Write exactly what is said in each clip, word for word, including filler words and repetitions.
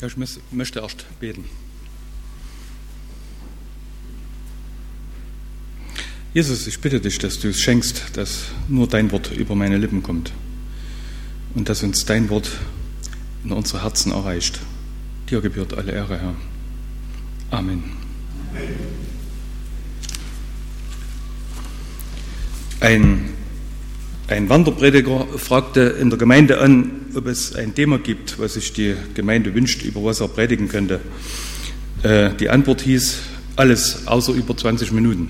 Ja, ich möchte erst beten. Jesus, ich bitte dich, dass du es schenkst, dass nur dein Wort über meine Lippen kommt und dass uns dein Wort in unsere Herzen erreicht. Dir gebührt alle Ehre, Herr. Amen. Ein, ein Wanderprediger fragte in der Gemeinde an, ob es ein Thema gibt, was sich die Gemeinde wünscht, über was er predigen könnte. Äh, die Antwort hieß, alles außer über zwanzig Minuten.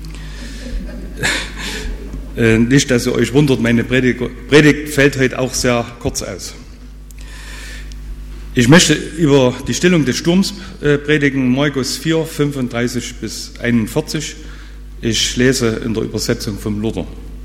äh, nicht, dass ihr euch wundert, meine Predigt, Predigt fällt heute auch sehr kurz aus. Ich möchte über die Stillung des Sturms äh, predigen, Markus vier, fünfunddreißig bis einundvierzig. Ich lese in der Übersetzung vom Luther.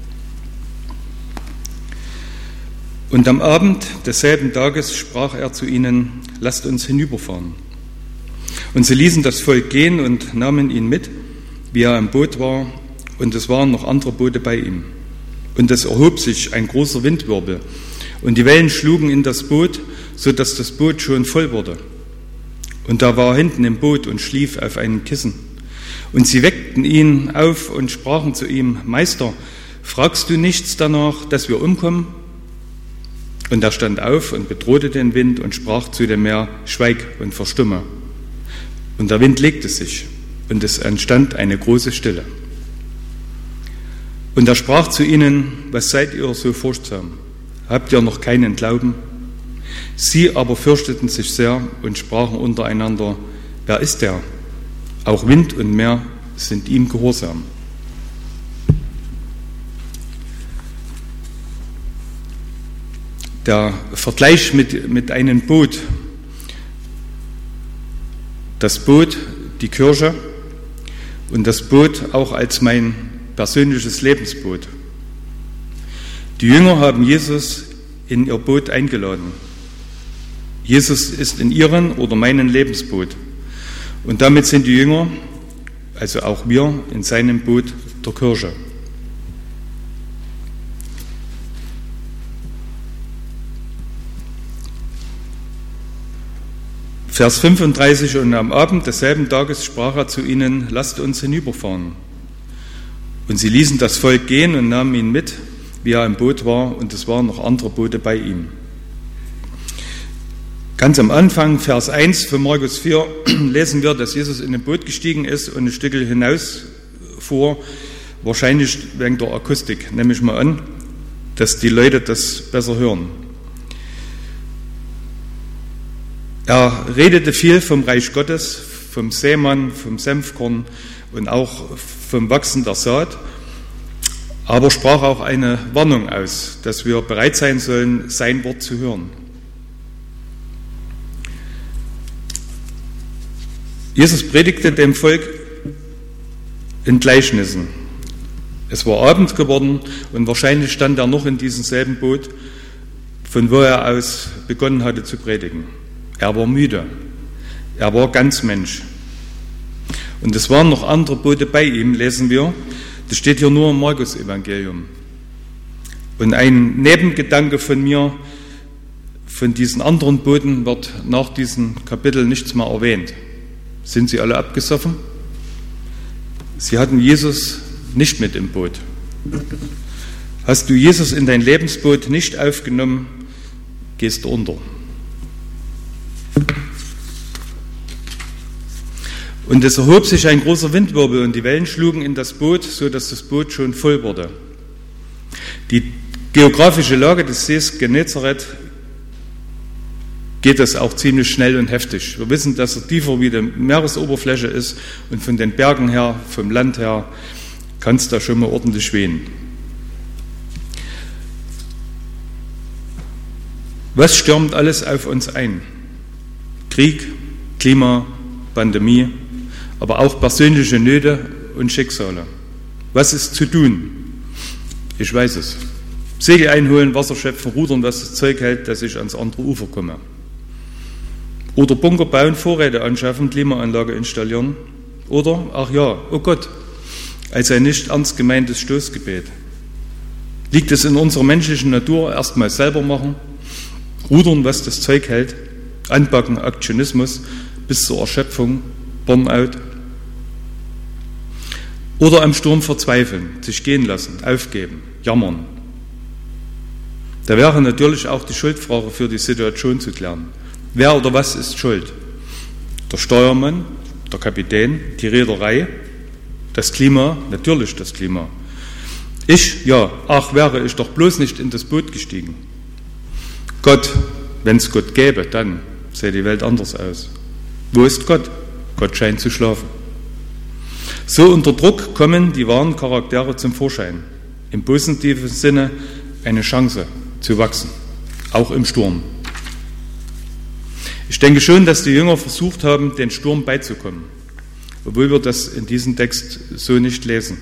Und am Abend desselben Tages sprach er zu ihnen, lasst uns hinüberfahren. Und sie ließen das Volk gehen und nahmen ihn mit, wie er im Boot war, und es waren noch andere Boote bei ihm. Und es erhob sich ein großer Windwirbel, und die Wellen schlugen in das Boot, so dass das Boot schon voll wurde. Und da war hinten im Boot und schlief auf einem Kissen. Und sie weckten ihn auf und sprachen zu ihm, Meister, fragst du nichts danach, dass wir umkommen? Und er stand auf und bedrohte den Wind und sprach zu dem Meer, schweig und verstumme. Und der Wind legte sich, und es entstand eine große Stille. Und er sprach zu ihnen, was seid ihr so furchtsam? Habt ihr noch keinen Glauben? Sie aber fürchteten sich sehr und sprachen untereinander, wer ist der? Auch Wind und Meer sind ihm gehorsam. Der Vergleich mit, mit einem Boot, das Boot, die Kirche und das Boot auch als mein persönliches Lebensboot. Die Jünger haben Jesus in ihr Boot eingeladen. Jesus ist in ihren oder meinen Lebensboot. Und damit sind die Jünger, also auch wir, in seinem Boot der Kirche. Vers fünfunddreißig, und am Abend desselben Tages sprach er zu ihnen, lasst uns hinüberfahren. Und sie ließen das Volk gehen und nahmen ihn mit, wie er im Boot war, und es waren noch andere Boote bei ihm. Ganz am Anfang, Vers eins von Markus vier, lesen wir, dass Jesus in ein Boot gestiegen ist und ein Stück hinaus fuhr, wahrscheinlich wegen der Akustik, nehme ich mal an, dass die Leute das besser hören. Er redete viel vom Reich Gottes, vom Sämann, vom Senfkorn und auch vom Wachsen der Saat, aber sprach auch eine Warnung aus, dass wir bereit sein sollen, sein Wort zu hören. Jesus predigte dem Volk in Gleichnissen. Es war Abend geworden und wahrscheinlich stand er noch in diesem selben Boot, von wo er aus begonnen hatte zu predigen. Er war müde. Er war ganz Mensch. Und es waren noch andere Boote bei ihm, lesen wir. Das steht hier nur im Markus-Evangelium. Und ein Nebengedanke von mir, von diesen anderen Booten wird nach diesem Kapitel nichts mehr erwähnt. Sind sie alle abgesoffen? Sie hatten Jesus nicht mit im Boot. Hast du Jesus in dein Lebensboot nicht aufgenommen, gehst du unter. Und es erhob sich ein großer Windwirbel und die Wellen schlugen in das Boot, so dass das Boot schon voll wurde. Die geografische Lage des Sees Genezareth geht das auch ziemlich schnell und heftig. Wir wissen, dass er tiefer wie die Meeresoberfläche ist und von den Bergen her, vom Land her, kann es da schon mal ordentlich wehen. Was stürmt alles auf uns ein? Krieg, Klima, Pandemie, aber auch persönliche Nöte und Schicksale. Was ist zu tun? Ich weiß es. Segel einholen, Wasser schöpfen, rudern, was das Zeug hält, dass ich ans andere Ufer komme. Oder Bunker bauen, Vorräte anschaffen, Klimaanlage installieren. Oder, ach ja, oh Gott, als ein nicht ernst gemeintes Stoßgebet. Liegt es in unserer menschlichen Natur, erstmal selber machen, rudern, was das Zeug hält, Anpacken, Aktionismus bis zur Erschöpfung, Burnout. Oder am Sturm verzweifeln, sich gehen lassen, aufgeben, jammern. Da wäre natürlich auch die Schuldfrage für die Situation zu klären. Wer oder was ist schuld? Der Steuermann, der Kapitän, die Reederei, das Klima, natürlich das Klima. Ich, ja, ach, wäre ich doch bloß nicht in das Boot gestiegen. Gott, wenn es Gott gäbe, dann sähe die Welt anders aus. Wo ist Gott? Gott scheint zu schlafen. So unter Druck kommen die wahren Charaktere zum Vorschein. Im positiven Sinne eine Chance zu wachsen, auch im Sturm. Ich denke schon, dass die Jünger versucht haben, den Sturm beizukommen, obwohl wir das in diesem Text so nicht lesen.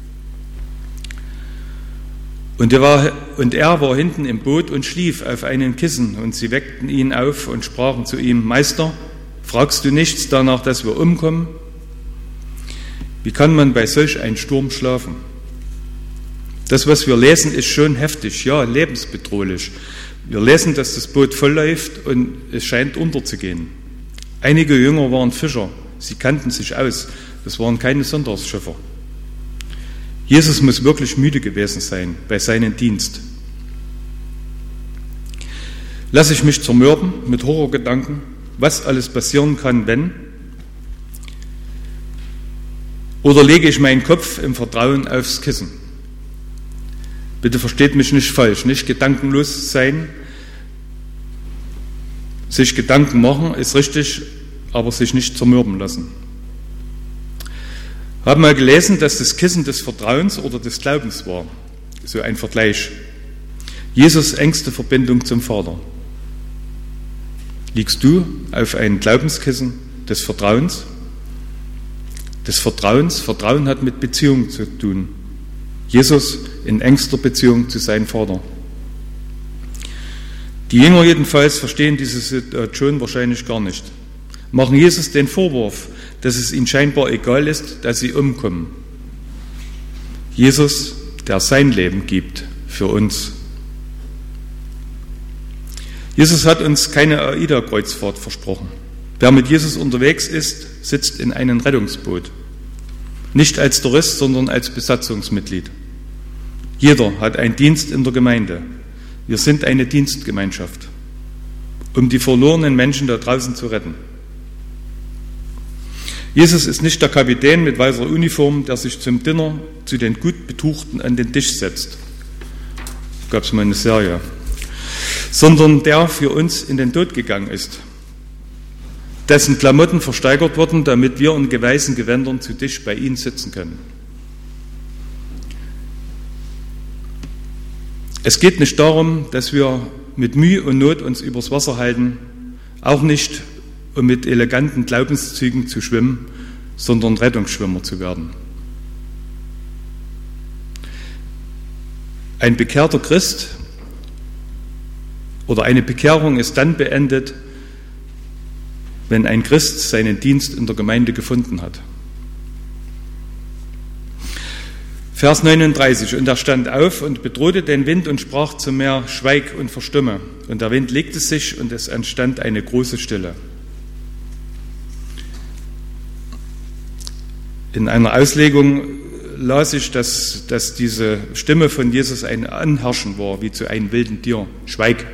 Und er, war, und er war hinten im Boot und schlief auf einem Kissen, und sie weckten ihn auf und sprachen zu ihm: Meister, fragst du nichts danach, dass wir umkommen? Wie kann man bei solch einem Sturm schlafen? Das, was wir lesen, ist schon heftig, ja, lebensbedrohlich. Wir lesen, dass das Boot voll läuft und es scheint unterzugehen. Einige Jünger waren Fischer, sie kannten sich aus, das waren keine Sonntagsschiffer. Jesus muss wirklich müde gewesen sein bei seinem Dienst. Lasse ich mich zermürben mit Horrorgedanken, was alles passieren kann, wenn? Oder lege ich meinen Kopf im Vertrauen aufs Kissen? Bitte versteht mich nicht falsch, nicht gedankenlos sein. Sich Gedanken machen ist richtig, aber sich nicht zermürben lassen. Ich habe mal gelesen, dass das Kissen des Vertrauens oder des Glaubens war. So ein Vergleich. Jesus' engste Verbindung zum Vater. Liegst du auf ein Glaubenskissen des Vertrauens? Des Vertrauens. Vertrauen hat mit Beziehung zu tun. Jesus in engster Beziehung zu seinem Vater. Die Jünger jedenfalls verstehen diese Situation wahrscheinlich gar nicht. Machen Jesus den Vorwurf, dass es ihnen scheinbar egal ist, dass sie umkommen. Jesus, der sein Leben gibt für uns. Jesus hat uns keine AIDA-Kreuzfahrt versprochen. Wer mit Jesus unterwegs ist, sitzt in einem Rettungsboot. Nicht als Tourist, sondern als Besatzungsmitglied. Jeder hat einen Dienst in der Gemeinde. Wir sind eine Dienstgemeinschaft, um die verlorenen Menschen da draußen zu retten. Jesus ist nicht der Kapitän mit weißer Uniform, der sich zum Dinner zu den gut Betuchten an den Tisch setzt. Gab es mal eine Serie. Sondern der für uns in den Tod gegangen ist, dessen Klamotten versteigert wurden, damit wir in weißen Gewändern zu Tisch bei ihm sitzen können. Es geht nicht darum, dass wir mit Mühe und Not uns übers Wasser halten, auch nicht, um mit eleganten Glaubenszügen zu schwimmen, sondern Rettungsschwimmer zu werden. Ein bekehrter Christ oder eine Bekehrung ist dann beendet, wenn ein Christ seinen Dienst in der Gemeinde gefunden hat. Vers neununddreißig: Und er stand auf und bedrohte den Wind und sprach zum Meer: Schweig und verstumme. Und der Wind legte sich und es entstand eine große Stille. In einer Auslegung las ich, dass, dass diese Stimme von Jesus ein Anherrschen war, wie zu einem wilden Tier. Schweig.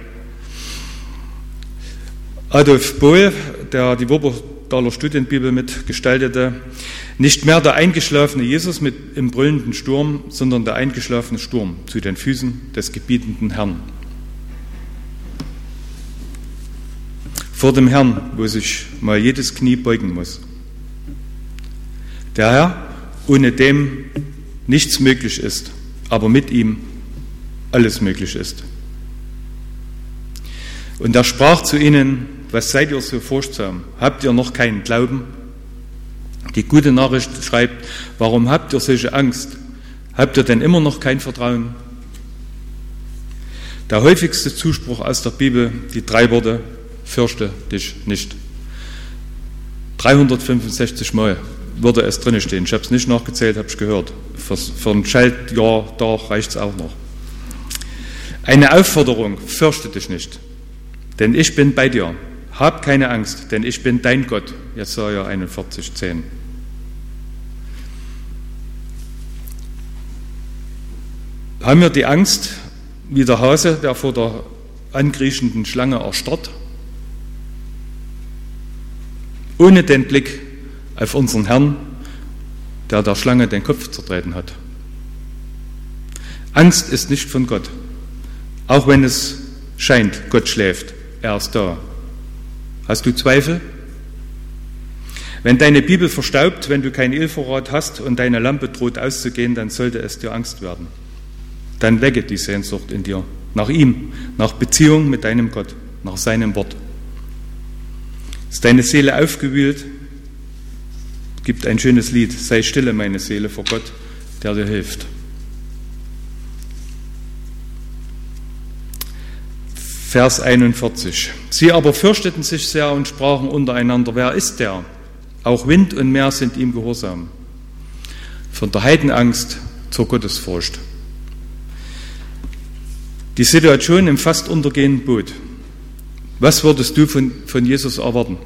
Adolf Bohl, der die Wuppertaler Studienbibel mitgestaltete, nicht mehr der eingeschlafene Jesus mit im brüllenden Sturm, sondern der eingeschlafene Sturm zu den Füßen des gebietenden Herrn. Vor dem Herrn, wo sich mal jedes Knie beugen muss. Der Herr, ohne dem nichts möglich ist, aber mit ihm alles möglich ist. Und er sprach zu ihnen: Was seid ihr so furchtsam? Habt ihr noch keinen Glauben? Die gute Nachricht schreibt: Warum habt ihr solche Angst? Habt ihr denn immer noch kein Vertrauen? Der häufigste Zuspruch aus der Bibel, die drei Worte: Fürchte dich nicht. dreihundertfünfundsechzig Mal würde es drin stehen. Ich habe es nicht nachgezählt, habe ich gehört. Für, für ein Schaltjahr da reicht es auch noch. Eine Aufforderung: Fürchte dich nicht, denn ich bin bei dir. hab keine Angst, denn ich bin dein Gott. Jesaja einundvierzig, zehn. Haben wir die Angst, wie der Hase, der vor der angriechenden Schlange erstarrt, ohne den Blick auf unseren Herrn, der der Schlange den Kopf zertreten hat? Angst ist nicht von Gott, auch wenn es scheint, Gott schläft, er ist da. Hast du Zweifel? Wenn deine Bibel verstaubt, wenn du kein Ölvorrat hast und deine Lampe droht auszugehen, dann sollte es dir Angst werden. Dann wecke die Sehnsucht in dir, nach ihm, nach Beziehung mit deinem Gott, nach seinem Wort. Ist deine Seele aufgewühlt? Gibt ein schönes Lied, sei stille, meine Seele, vor Gott, der dir hilft. Vers einundvierzig. Sie aber fürchteten sich sehr und sprachen untereinander, wer ist der? Auch Wind und Meer sind ihm gehorsam. Von der Heidenangst zur Gottesfurcht. Die Situation im fast untergehenden Boot. Was würdest du von, von Jesus erwarten?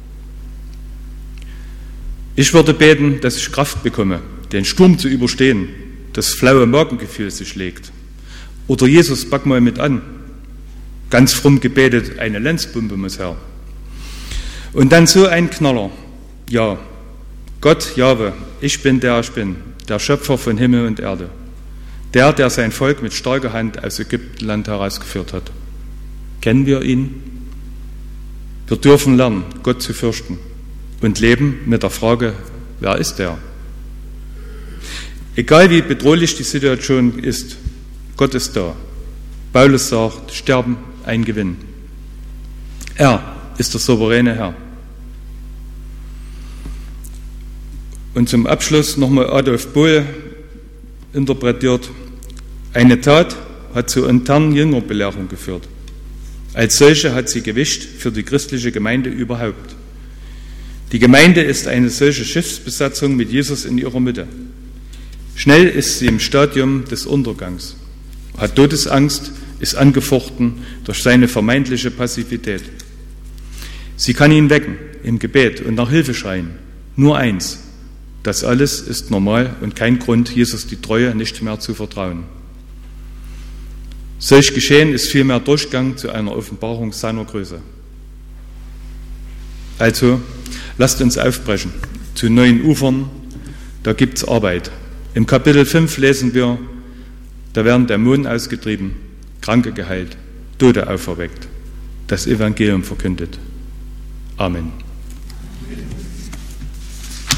Ich würde beten, dass ich Kraft bekomme, den Sturm zu überstehen, das flaue Magengefühl sich legt. Oder Jesus, pack mal mit an. Ganz fromm gebetet, eine Lenzbombe muss her. Und dann so ein Knaller. Ja, Gott, Jahwe, ich bin der ich bin, der Schöpfer von Himmel und Erde. Der, der sein Volk mit starker Hand aus Ägyptenland herausgeführt hat. Kennen wir ihn? Wir dürfen lernen, Gott zu fürchten und leben mit der Frage, wer ist der? Egal wie bedrohlich die Situation ist, Gott ist da. Paulus sagt, Sterben ein Gewinn. Er ist der souveräne Herr. Und zum Abschluss nochmal Adolf Bohl interpretiert, eine Tat hat zur internen Jüngerbelehrung geführt. Als solche hat sie Gewicht für die christliche Gemeinde überhaupt. Die Gemeinde ist eine solche Schiffsbesatzung mit Jesus in ihrer Mitte. Schnell ist sie im Stadium des Untergangs, hat Todesangst, ist angefochten durch seine vermeintliche Passivität. Sie kann ihn wecken im Gebet und nach Hilfe schreien. Nur eins, das alles ist normal und kein Grund, Jesus die Treue nicht mehr zu vertrauen. Solch Geschehen ist vielmehr Durchgang zu einer Offenbarung seiner Größe. Also, lasst uns aufbrechen zu neuen Ufern, da gibt's Arbeit. Im Kapitel fünf lesen wir, da werden Dämonen ausgetrieben, Kranke geheilt, Tote auferweckt, das Evangelium verkündet. Amen.